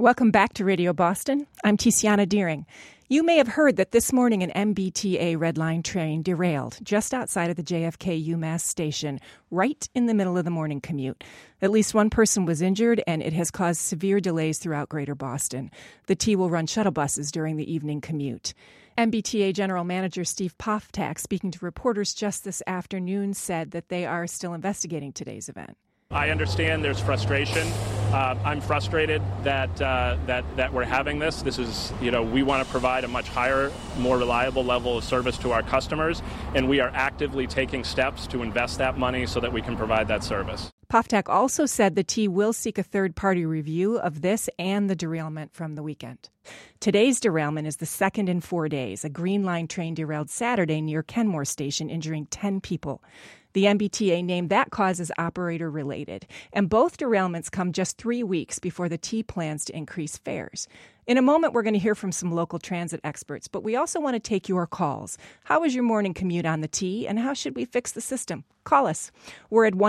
Welcome back to Radio Boston. I'm Tiziana Deering. You may have heard that this morning an MBTA Red Line train derailed just outside of the JFK UMass station, right in the middle of the morning commute. At least one person was injured, and it has caused severe delays throughout Greater Boston. The T will run shuttle buses during the evening commute. MBTA General Manager Steve Poftak, speaking to reporters just this afternoon, said that they are still investigating today's event. I understand there's frustration. I'm frustrated that we're having this. This is, we want to provide a much higher, more reliable level of service to our customers, and we are actively taking steps to invest that money so that we can provide that service. Poftak also said the T will seek a third-party review of this and the derailment from the weekend. Today's derailment is the second in 4 days. A Green Line train derailed Saturday near Kenmore Station, injuring 10 people. The MBTA named that cause as operator-related, and both derailments come just 3 weeks before the T plans to increase fares. In a moment, we're going to hear from some local transit experts, but we also want to take your calls. How was your morning commute on the T, and how should we fix the system? Call us. We're at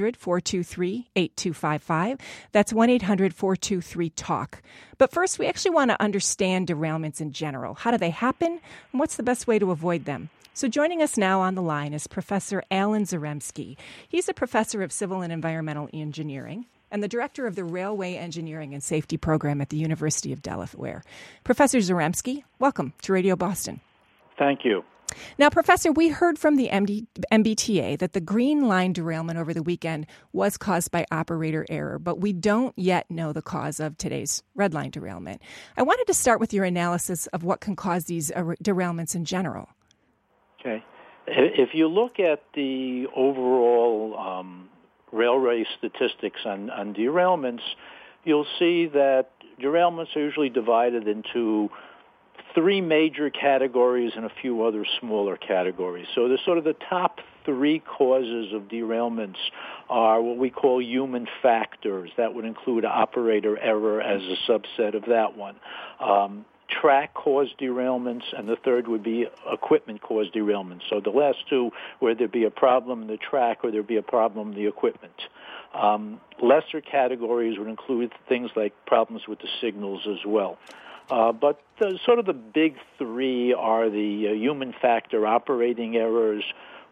1-800-423-8255. That's 1-800-423-TALK. But first, we actually want to understand derailments in general. How do they happen, and what's the best way to avoid them? So joining us now on the line is Professor Alan Zaremski. He's a professor of civil and environmental engineering and the director of the Railway Engineering and Safety Program at the University of Delaware. Professor Zaremski, welcome to Radio Boston. Thank you. Now, Professor, we heard from the MBTA that the Green Line derailment over the weekend was caused by operator error, but we don't yet know the cause of today's Red Line derailment. I wanted to start with your analysis of what can cause these derailments in general. Okay. If you look at the overall railway statistics on derailments, you'll see that derailments are usually divided into three major categories and a few other smaller categories. So the sort of the top three causes of derailments are what we call human factors. That would include operator error as a subset of that one. Track-caused derailments, and the third would be equipment-caused derailments. So the last two, where there'd be a problem in the track or there'd be a problem in the equipment. Lesser categories would include things like problems with the signals as well. But sort of the big three are the human factor operating errors,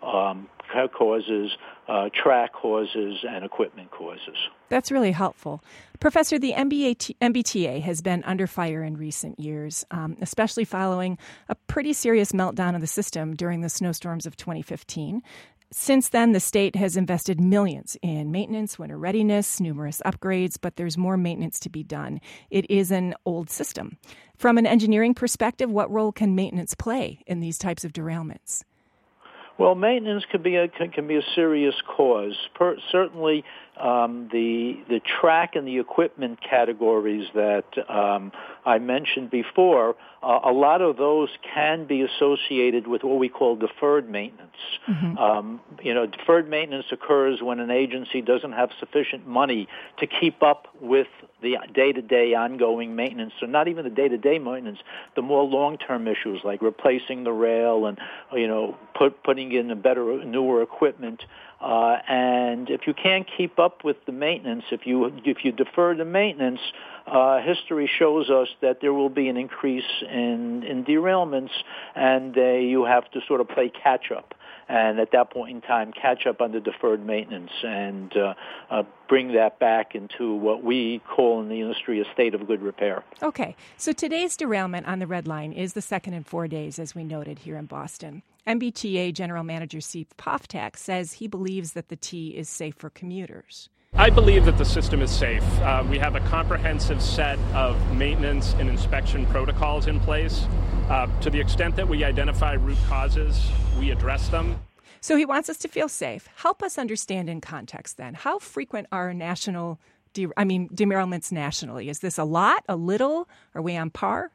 causes, track causes, and equipment causes. That's really helpful. Professor, the MBTA has been under fire in recent years, especially following a pretty serious meltdown of the system during the snowstorms of 2015. Since then, the state has invested millions in maintenance, winter readiness, numerous upgrades, but there's more maintenance to be done. It is an old system. From an engineering perspective, what role can maintenance play in these types of derailments? Well, maintenance can be a serious cause. Certainly, the track and the equipment categories that I mentioned before, a lot of those can be associated with what we call deferred maintenance. Mm-hmm. Deferred maintenance occurs when an agency doesn't have sufficient money to keep up with the day-to-day ongoing maintenance. So not even the day-to-day maintenance, the more long-term issues like replacing the rail and, putting in a better, newer equipment. And if you can't keep up with the maintenance, if you defer the maintenance, history shows us that there will be an increase in derailments, and you have to sort of play catch-up. And at that point in time, catch up on the deferred maintenance and bring that back into what we call in the industry a state of good repair. Okay, so today's derailment on the Red Line is the second in 4 days, as we noted here in Boston. MBTA General Manager Steve Poftak says he believes that the T is safe for commuters. I believe that the system is safe. We have a comprehensive set of maintenance and inspection protocols in place. To the extent that we identify root causes, we address them. So he wants us to feel safe. Help us understand in context then. How frequent are derailments nationally? Is this a lot, a little? Are we on par?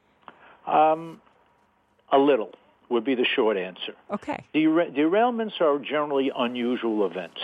A little would be the short answer. Okay. Derailments are generally unusual events.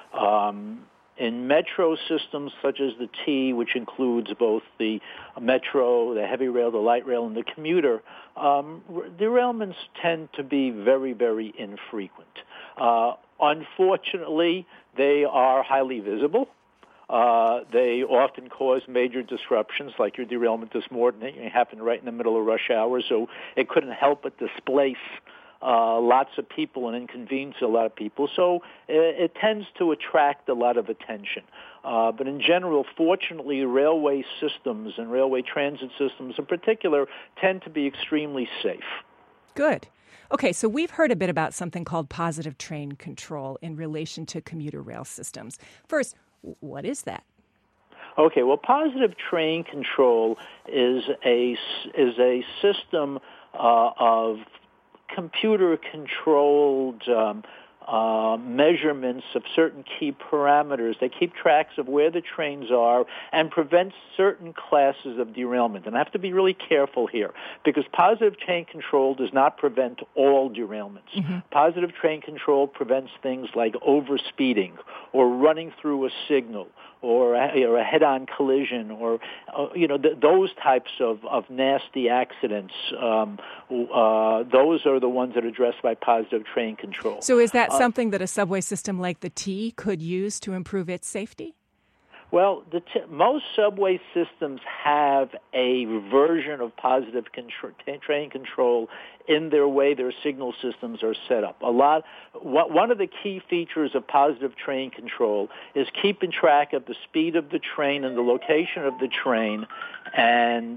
In metro systems such as the T, which includes both the metro, the heavy rail, the light rail, and the commuter, derailments tend to be very, very infrequent. Unfortunately, they are highly visible. They often cause major disruptions, like your derailment this morning. It happened right in the middle of rush hour, so it couldn't help but displace lots of people and inconvenience a lot of people. So it tends to attract a lot of attention. But in general, fortunately, railway systems and railway transit systems in particular tend to be extremely safe. Good. Okay, so we've heard a bit about something called positive train control in relation to commuter rail systems. First, what is that? Okay, well, positive train control is a system of computer-controlled measurements of certain key parameters. They keep tracks of where the trains are and prevent certain classes of derailment. And I have to be really careful here because positive train control does not prevent all derailments. Mm-hmm. Positive train control prevents things like overspeeding or running through a signal or a head-on collision or, those types of nasty accidents. Those are the ones that are addressed by positive train control. So is that something that a subway system like the T could use to improve its safety? Well, most subway systems have a version of positive train control in their way their signal systems are set up. One of the key features of positive train control is keeping track of the speed of the train and the location of the train and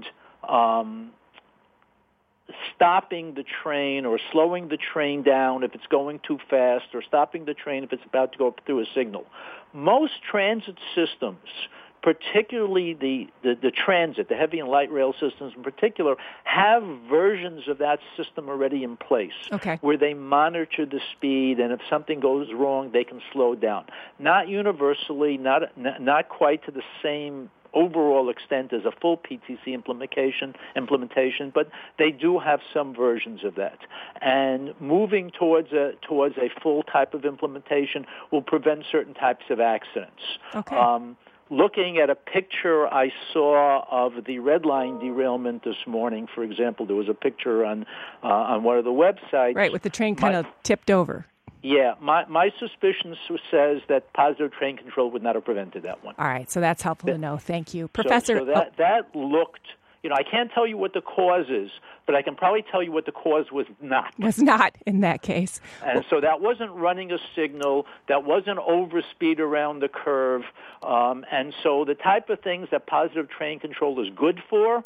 stopping the train or slowing the train down if it's going too fast or stopping the train if it's about to go through a signal. Most transit systems, particularly the transit, the heavy and light rail systems in particular, have versions of that system already in place where they monitor the speed, and if something goes wrong, they can slow down. Not universally, not quite to the same overall extent as a full PTC implementation, but they do have some versions of that. And moving towards a full type of implementation will prevent certain types of accidents. Okay. Looking at a picture I saw of the Red Line derailment this morning, for example, there was a picture on one of the websites. Right, with the train kind of tipped over. Yeah, my suspicion says that positive train control would not have prevented that one. All right, so that's helpful to know. Thank you. Professor. So that looked, I can't tell you what the cause is, but I can probably tell you what the cause was not. Was not in that case. And so that wasn't running a signal, that wasn't overspeed around the curve, and so the type of things that positive train control is good for,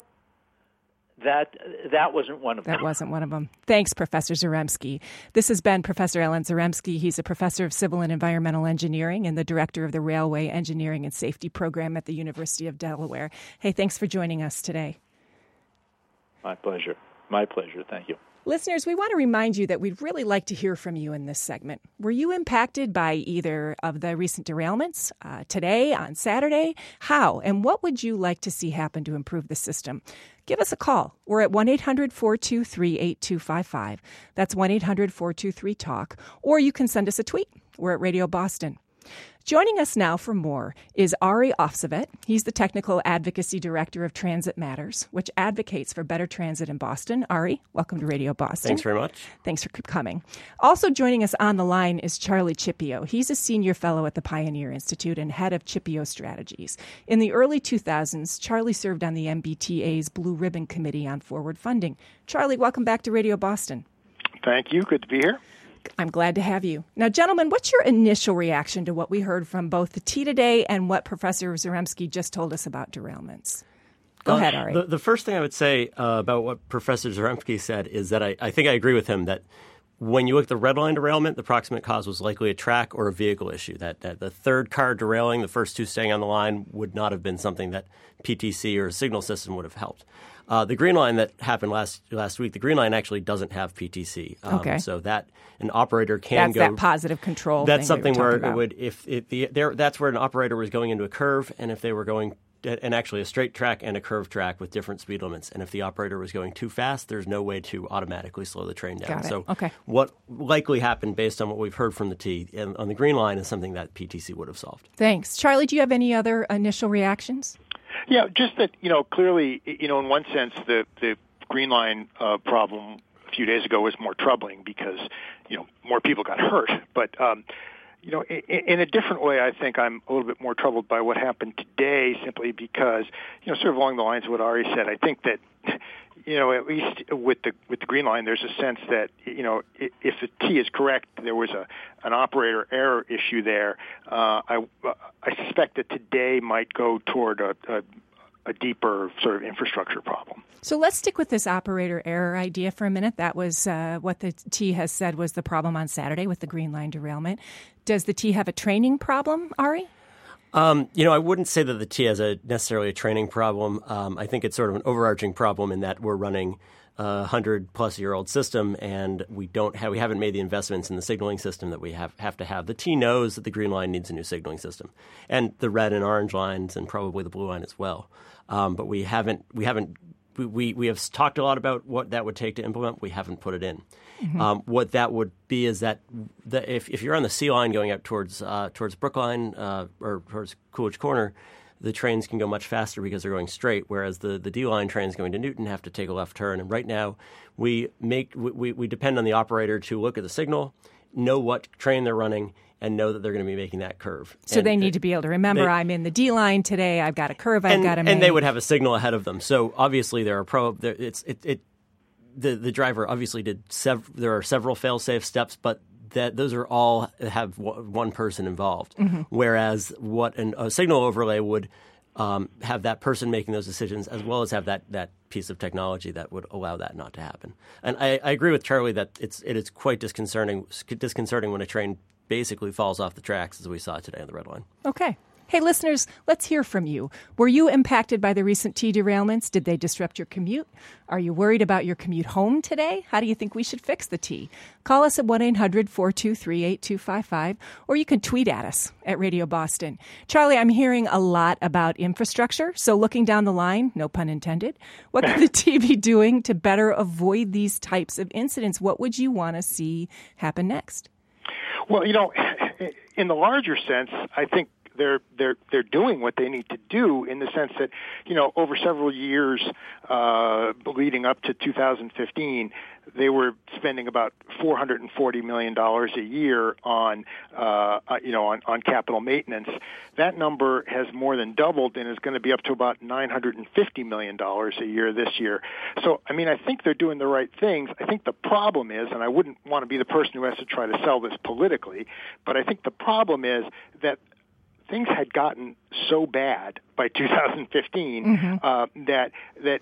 that wasn't one of them. That wasn't one of them. Thanks, Professor Zaremski. This has been Professor Alan Zaremski. He's a professor of civil and environmental engineering and the director of the Railway Engineering and Safety Program at the University of Delaware. Hey, thanks for joining us today. My pleasure. My pleasure. Thank you. Listeners, we want to remind you that we'd really like to hear from you in this segment. Were you impacted by either of the recent derailments today, on Saturday? How and what would you like to see happen to improve the system? Give us a call. We're at 1-800-423-8255. That's 1-800-423-TALK. Or you can send us a tweet. We're at Radio Boston. Joining us now for more is Ari Ofsevet. He's the Technical Advocacy Director of Transit Matters, which advocates for better transit in Boston. Ari, welcome to Radio Boston. Thanks very much. Thanks for coming. Also joining us on the line is Charlie Cipio. He's a senior fellow at the Pioneer Institute and head of Cipio Strategies. In the early 2000s, Charlie served on the MBTA's Blue Ribbon Committee on Forward Funding. Charlie, welcome back to Radio Boston. Thank you. Good to be here. I'm glad to have you. Now, gentlemen, what's your initial reaction to what we heard from both the T today and what Professor Zaremski just told us about derailments? Go ahead, Ari. The first thing I would say about what Professor Zaremski said is that I think I agree with him that when you look at the Red Line derailment, the proximate cause was likely a track or a vehicle issue. That the third car derailing, the first two staying on the line, would not have been something that PTC or a signal system would have helped. The Green Line that happened last week, the Green Line actually doesn't have PTC. So that an operator can That's that positive control. That's something where about. It would that's where an operator was going into a curve, and if they were going and actually a straight track and a curved track with different speed limits, and if the operator was going too fast, there's no way to automatically slow the train down. Got it. So okay. What likely happened based on what we've heard from the T on the Green Line is something that PTC would have solved. Thanks, Charlie. Do you have any other initial reactions? Yeah, just that, clearly, in one sense, the Green Line problem a few days ago was more troubling because, more people got hurt. But, in a different way, I think I'm a little bit more troubled by what happened today, simply because, sort of along the lines of what Ari said, I think that, at least with the Green Line, there's a sense that, if the T is correct, there was an operator error issue there. I suspect that today might go toward a deeper sort of infrastructure problem. So let's stick with this operator error idea for a minute. That was what the T has said was the problem on Saturday with the Green Line derailment. Does the T have a training problem, Ari? I wouldn't say that the T has necessarily a training problem. I think it's sort of an overarching problem in that we're running a 100-plus-year-old system, and we haven't made the investments in the signaling system that we have to have. The T knows that the Green Line needs a new signaling system, and the red and orange lines, and probably the blue line as well. But we have talked a lot about what that would take to implement. We haven't put it in. Mm-hmm. What that would be is that if you're on the C line going out towards Brookline or towards Coolidge Corner, the trains can go much faster because they're going straight, whereas the D line trains going to Newton have to take a left turn. And right now, we depend on the operator to look at the signal, know what train they're running, and know that they're going to be making that curve. So they need to be able to remember, I'm in the D line today, I've got a curve I've got to make. And they would have a signal ahead of them. So obviously the driver obviously there are several fail-safe steps, but those are all have one person involved. Mm-hmm. Whereas what a signal overlay would have that person making those decisions, as well as have that piece of technology that would allow that not to happen. And I agree with Charlie that it is quite disconcerting when a train basically falls off the tracks, as we saw today on the Red Line. Okay. Hey, listeners, let's hear from you. Were you impacted by the recent T derailments? Did they disrupt your commute? Are you worried about your commute home today? How do you think we should fix the T? Call us at 1-800-423-8255, or you can tweet at us at Radio Boston. Charlie, I'm hearing a lot about infrastructure, so looking down the line, no pun intended, what could the T be doing to better avoid these types of incidents? What would you want to see happen next? Well, in the larger sense, I think they're doing what they need to do, in the sense that, over several years leading up to 2015, they were spending about $440 million a year on capital maintenance. That number has more than doubled and is going to be up to about $950 million a year this year. So, I think they're doing the right things. I think the problem is, and I wouldn't want to be the person who has to try to sell this politically, but I think the problem is that things had gotten so bad by 2015 mm-hmm. That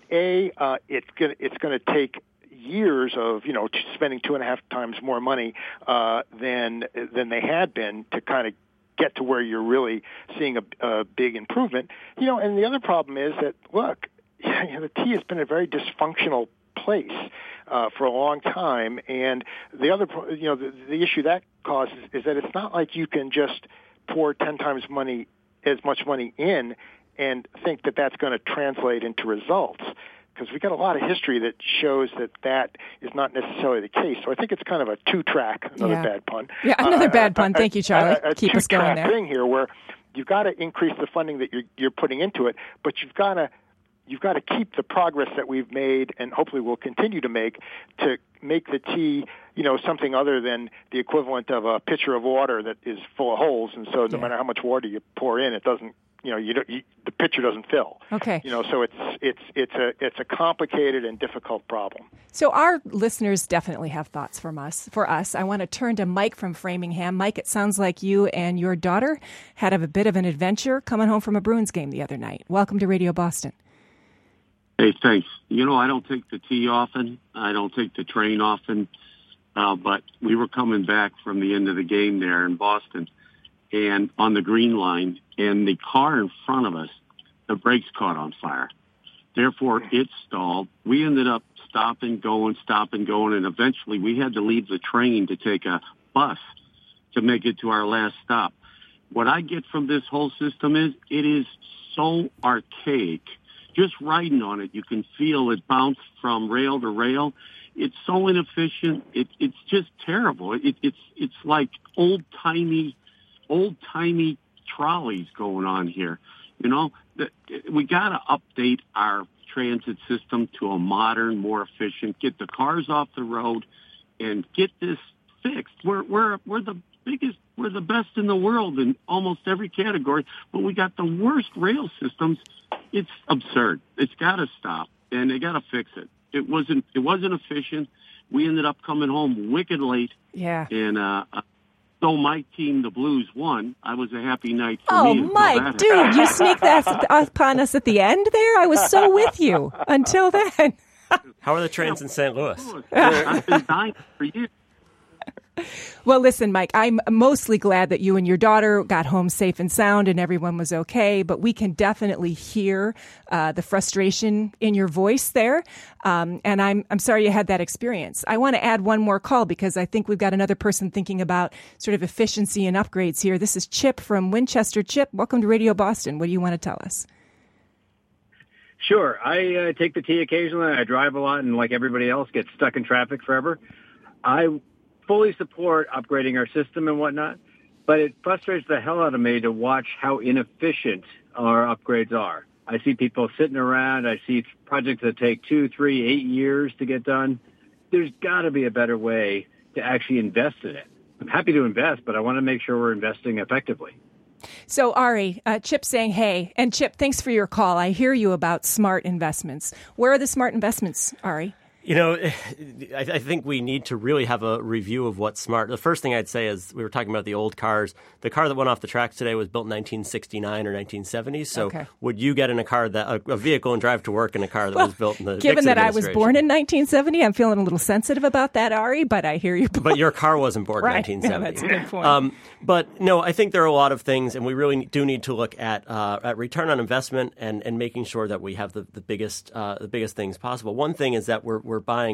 it's going to take years of spending 2.5 times more money than they had been to kind of get to where you're really seeing a big improvement. And the other problem is that, look, the T has been a very dysfunctional place for a long time, and the other the issue that causes is that it's not like you can just pour 10 times as much money in and think that that's going to translate into results, because we've got a lot of history that shows that is not necessarily the case. So I think it's kind of a two-track, another bad pun. Yeah, another bad pun. Thank you, Charlie. Keep us going there. Thing here where you've got to increase the funding that you're putting into it, but you've got to keep the progress that we've made, and hopefully we'll continue to make the T, something other than the equivalent of a pitcher of water that is full of holes, and so no matter how much water you pour in, it doesn't, the pitcher doesn't fill. Okay. So it's a complicated and difficult problem. So our listeners definitely have thoughts for us. I want to turn to Mike from Framingham. Mike, it sounds like you and your daughter had a bit of an adventure coming home from a Bruins game the other night. Welcome to Radio Boston. Hey, thanks. I don't take the T often. I don't take the train often. But we were coming back from the end of the game there in Boston and on the Green Line, and the car in front of us, the brakes caught on fire. Therefore, it stalled. We ended up stopping, going, and eventually we had to leave the train to take a bus to make it to our last stop. What I get from this whole system is it is so archaic. Just riding on it, you can feel it bounce from rail to rail. It's so inefficient. It's just terrible. It's like old timey trolleys going on here. We got to update our transit system to a modern, more efficient. Get the cars off the road and get this fixed. We're the we're the best in the world in almost every category, but we got the worst rail systems. It's absurd. It's got to stop, and they got to fix it. It wasn't efficient. We ended up coming home wicked late. Yeah. And though my team, the Blues, won, I was a happy night for me. Oh, Mike, dude, you sneaked that upon us at the end there? I was so with you until then. How are the trains in St. Louis? I've been dying for years. Well, listen, Mike, I'm mostly glad that you and your daughter got home safe and sound and everyone was okay, but we can definitely hear the frustration in your voice there. And I'm sorry you had that experience. I want to add one more call because I think we've got another person thinking about sort of efficiency and upgrades here. This is Chip from Winchester. Chip, welcome to Radio Boston. What do you want to tell us? Sure. I take the T occasionally. I drive a lot and, like everybody else, get stuck in traffic forever. I fully support upgrading our system and whatnot, but it frustrates the hell out of me to watch how inefficient our upgrades are. I see people sitting around. I see projects that take 2, 3, 8 years to get done. There's got to be a better way to actually invest in it. I'm happy to invest, but I want to make sure we're investing effectively. So, Ari, Chip saying, hey, and Chip, thanks for your call. I hear you about smart investments. Where are the smart investments, Ari? You know, I think we need to really have a review of what's smart. The first thing I'd say is we were talking about the old cars. The car that went off the tracks today was built in 1969 or 1970. So would you get in a car, a vehicle, and drive to work in a car that was built in the given Nixon that I was born in 1970, I'm feeling a little sensitive about that, Ari, but I hear you. But your car wasn't born in 1970. Yeah, that's a good point. But no, I think there are a lot of things, and we really do need to look at return on investment and making sure that we have the biggest things possible. One thing is that we're buying,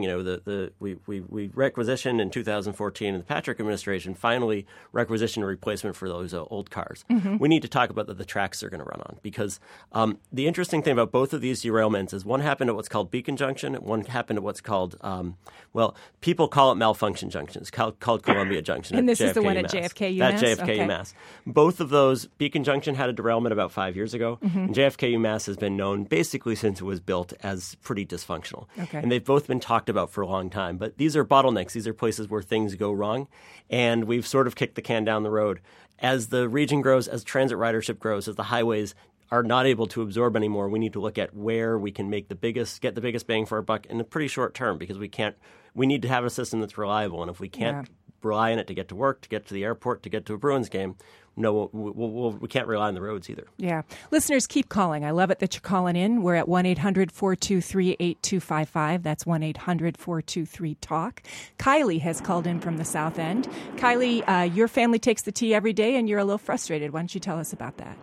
we requisitioned in 2014 in the Patrick administration, finally requisitioned a replacement for those old cars. Mm-hmm. We need to talk about the tracks they're going to run on because the interesting thing about both of these derailments is one happened at what's called Beacon Junction and one happened at what's called, people call it Malfunction Junction. It's called Columbia Junction. And this is the one at JFK UMass? At JFK UMass. Both of those, Beacon Junction had a derailment about 5 years ago, and JFK UMass has been known basically since it was built as pretty dysfunctional. Okay. And they've both been talked about for a long time. But these are bottlenecks. These are places where things go wrong, and we've sort of kicked the can down the road. As the region grows, as transit ridership grows, as the highways are not able to absorb anymore, we need to look at where we can get the biggest bang for our buck in a pretty short term because we need to have a system that's reliable. And if we can't rely on it to get to work, to get to the airport, to get to a Bruins game, no, we can't rely on the roads either. Yeah. Listeners, keep calling. I love it that you're calling in. We're at 1-800-423-8255. That's 1-800-423-TALK. Kylie has called in from the South End. Kylie, your family takes the T every day, and you're a little frustrated. Why don't you tell us about that?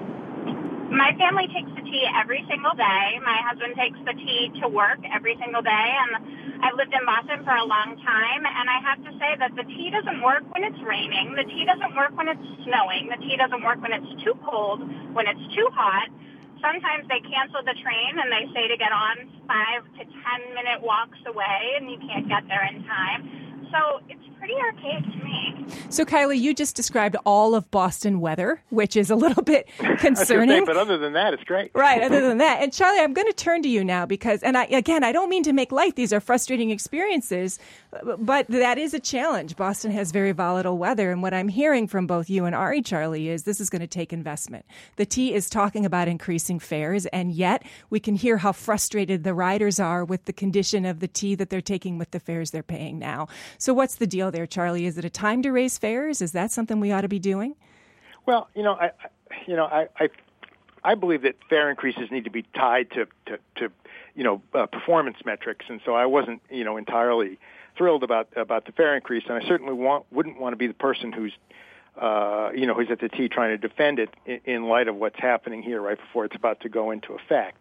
My family takes the T every single day. My husband takes the T to work every single day, and I've lived in Boston for a long time, and I have to say that the T doesn't work when it's raining. The T doesn't work when it's snowing. The T doesn't work when it's too cold, when it's too hot. Sometimes they cancel the train, and they say to get on 5 to 10-minute walks away, and you can't get there in time. So it's pretty archaic to me. So, Kylie, you just described all of Boston weather, which is a little bit concerning. But other than that, it's great. Right, other than that. And, Charlie, I'm going to turn to you now because, and I don't mean to make light. These are frustrating experiences, but that is a challenge. Boston has very volatile weather, and what I'm hearing from both you and Ari, Charlie, is this is going to take investment. The T is talking about increasing fares, and yet we can hear how frustrated the riders are with the condition of the T that they're taking with the fares they're paying now. So what's the deal there, Charlie? Is it a time to raise fares? Is that something we ought to be doing? Well, I believe that fare increases need to be tied to performance metrics, and so I wasn't entirely thrilled about the fare increase, and I certainly wouldn't want to be the person who's at the T trying to defend it in light of what's happening here right before it's about to go into effect.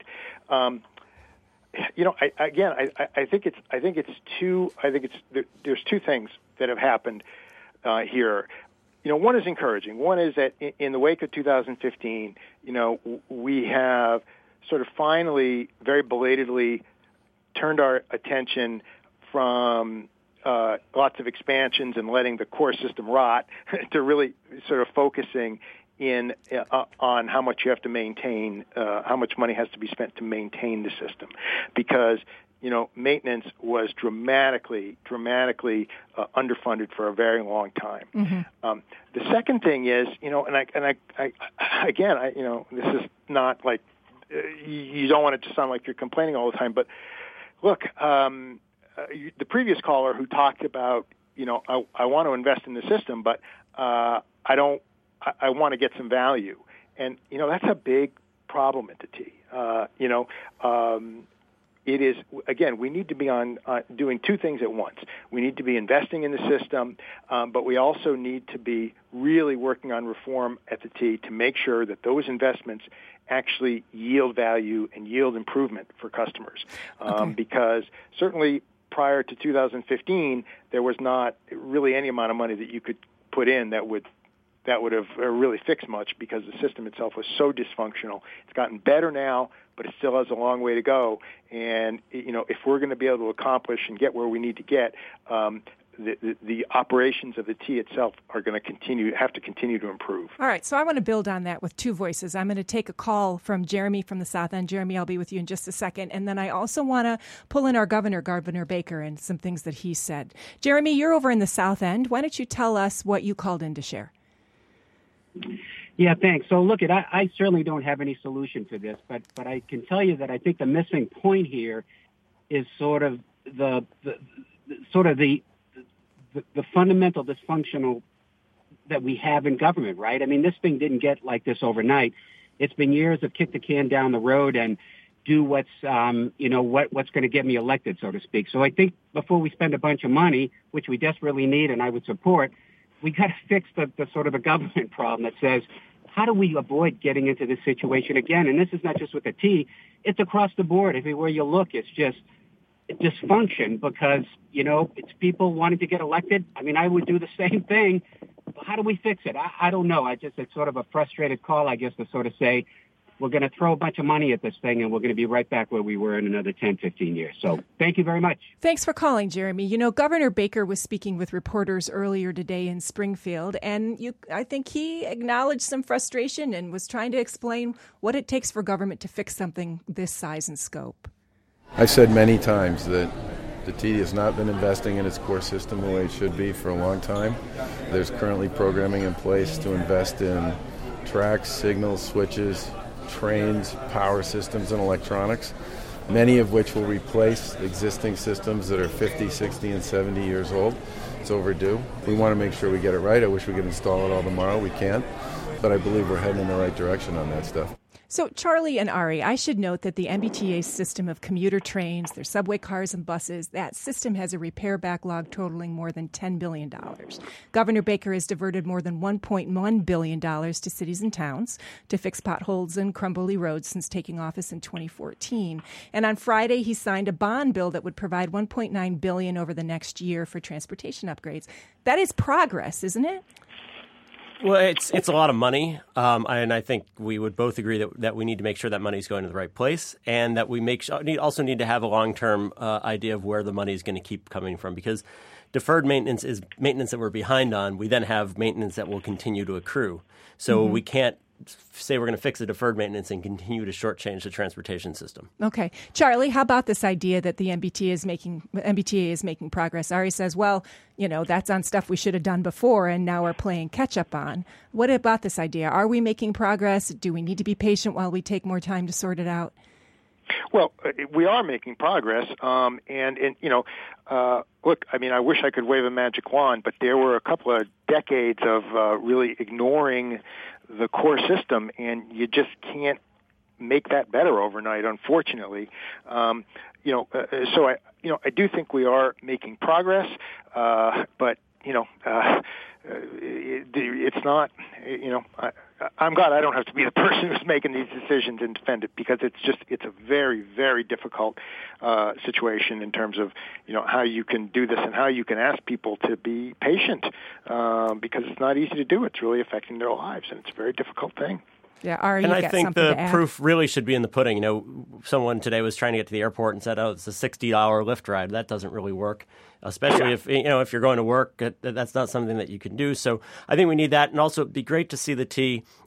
There's two things that have happened here. One is encouraging. One is that in the wake of 2015, we have sort of finally, very belatedly, turned our attention from lots of expansions and letting the core system rot to really sort of focusing on how much you have to maintain, how much money has to be spent to maintain the system, because maintenance was dramatically underfunded for a very long time. Mm-hmm. The second thing is, this is not like you don't want it to sound like you're complaining all the time, but look, the previous caller who talked about, I want to invest in the system, but I want to get some value, and that's a big problem at the T. It is, again, we need to be on doing two things at once. We need to be investing in the system, but we also need to be really working on reform at the T to make sure that those investments actually yield value and yield improvement for customers. Because certainly prior to 2015, there was not really any amount of money that you could put in that would have really fixed much, because the system itself was so dysfunctional. It's gotten better now, but it still has a long way to go. And if we're going to be able to accomplish and get where we need to get, the operations of the T itself are going to have to continue to improve. All right, so I want to build on that with two voices. I'm going to take a call from Jeremy from the South End. Jeremy, I'll be with you in just a second. And then I also want to pull in our Governor Baker, and some things that he said. Jeremy, you're over in the South End. Why don't you tell us what you called in to share? Yeah, thanks. So look, I certainly don't have any solution for this, but I can tell you that I think the missing point here is sort of the fundamental dysfunctional that we have in government, right? I mean, this thing didn't get like this overnight. It's been years of kick the can down the road and do what's going to get me elected, so to speak. So I think before we spend a bunch of money, which we desperately need and I would support, we got to fix the sort of a government problem that says, how do we avoid getting into this situation again? And this is not just with the T, it's across the board. Everywhere you look, it's just dysfunction, because, it's people wanting to get elected. I mean, I would do the same thing. How do we fix it? I don't know. It's sort of a frustrated call, I guess, to sort of say, we're going to throw a bunch of money at this thing, and we're going to be right back where we were in another 10, 15 years. So thank you very much. Thanks for calling, Jeremy. Governor Baker was speaking with reporters earlier today in Springfield, and I think he acknowledged some frustration and was trying to explain what it takes for government to fix something this size and scope. I've said many times that the T has not been investing in its core system the way it should be for a long time. There's currently programming in place to invest in tracks, signals, switches, trains, power systems, and electronics, many of which will replace existing systems that are 50, 60, and 70 years old. It's overdue. We want to make sure we get it right. I wish we could install it all tomorrow. We can't. But I believe we're heading in the right direction on that stuff. So, Charlie and Ari, I should note that the MBTA's system of commuter trains, their subway cars and buses, that system has a repair backlog totaling more than $10 billion. Governor Baker has diverted more than $1.1 billion to cities and towns to fix potholes and crumbly roads since taking office in 2014. And on Friday, he signed a bond bill that would provide $1.9 billion over the next year for transportation upgrades. That is progress, isn't it? Well, it's a lot of money, and I think we would both agree that we need to make sure that money is going to the right place, and that we also need to have a long-term idea of where the money is going to keep coming from, because deferred maintenance is maintenance that we're behind on. We then have maintenance that will continue to accrue. So we can't say we're going to fix the deferred maintenance and continue to shortchange the transportation system. Okay. Charlie, how about this idea that the MBTA is making progress? Ari says, well, that's on stuff we should have done before and now we're playing catch up on. What about this idea? Are we making progress? Do we need to be patient while we take more time to sort it out? Well, we are making progress, look, I mean, I wish I could wave a magic wand, but there were a couple of decades of really ignoring the core system, and you just can't make that better overnight, unfortunately. So I do think we are making progress, but it's not, I'm glad I don't have to be the person who's making these decisions and defend it, because it's a very, very difficult situation in terms of, how you can do this and how you can ask people to be patient, because it's not easy to do. It's really affecting their lives, and it's a very difficult thing. Yeah, Ari, and I think the proof really should be in the pudding. Someone today was trying to get to the airport and said, "Oh, it's a $60 Lyft ride." That doesn't really work, especially if you're going to work. That's not something that you can do. So I think we need that, and also it'd be great to see the T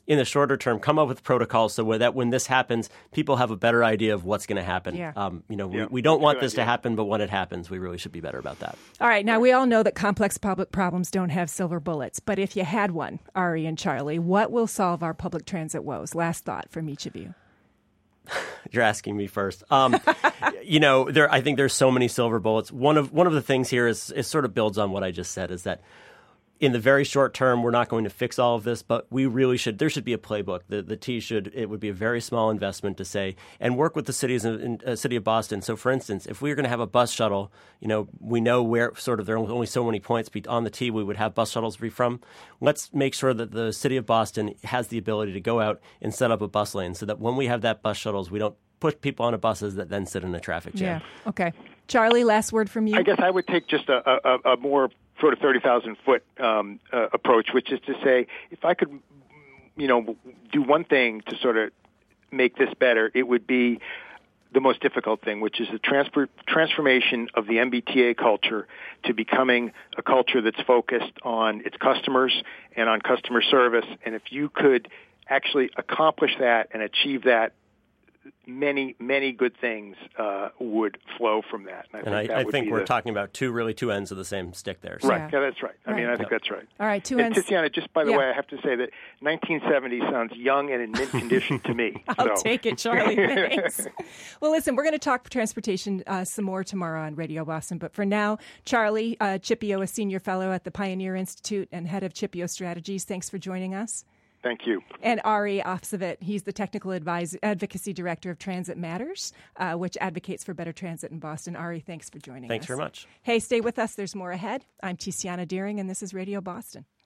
in the shorter term, come up with protocols so that when this happens, people have a better idea of what's going to happen. Yeah. We don't want this to happen, but when it happens, we really should be better about that. All right. Now, we all know that complex public problems don't have silver bullets. But if you had one, Ari and Charlie, what will solve our public transit woes? Last thought from each of you. You're asking me first. I think there's so many silver bullets. One of the things here is sort of builds on what I just said, is that in the very short term, we're not going to fix all of this, but we really should. There should be a playbook. The T it would be a very small investment to say and work with the cities in city of Boston. So, for instance, if we were going to have a bus shuttle, we know where sort of there are only so many points on the T we would have bus shuttles be from. Let's make sure that the city of Boston has the ability to go out and set up a bus lane so that when we have that bus shuttles, we don't put people onto buses that then sit in a traffic jam. Yeah. Okay. Charlie, last word from you. I guess I would take just a more sort of 30,000-foot approach, which is to say, if I could, do one thing to sort of make this better, it would be the most difficult thing, which is the transformation of the MBTA culture to becoming a culture that's focused on its customers and on customer service. And if you could actually accomplish that and achieve that, many, many good things would flow from that. And I think we're talking about two ends of the same stick there. So. Right. Yeah, that's right. I think that's right. All right, two and ends. Tiziana, just by the way, I have to say that 1970 sounds young and in mint condition to me. I'll take it, Charlie. Thanks. Well, listen, we're going to talk transportation some more tomorrow on Radio Boston. But for now, Charlie Cipio, a senior fellow at the Pioneer Institute and head of Cipio Strategies, thanks for joining us. Thank you. And Ari Ofsavit, he's the Technical Advocacy Director of Transit Matters, which advocates for better transit in Boston. Ari, thanks for joining us. Thanks very much. Hey, stay with us. There's more ahead. I'm Tiziana Deering, and this is Radio Boston.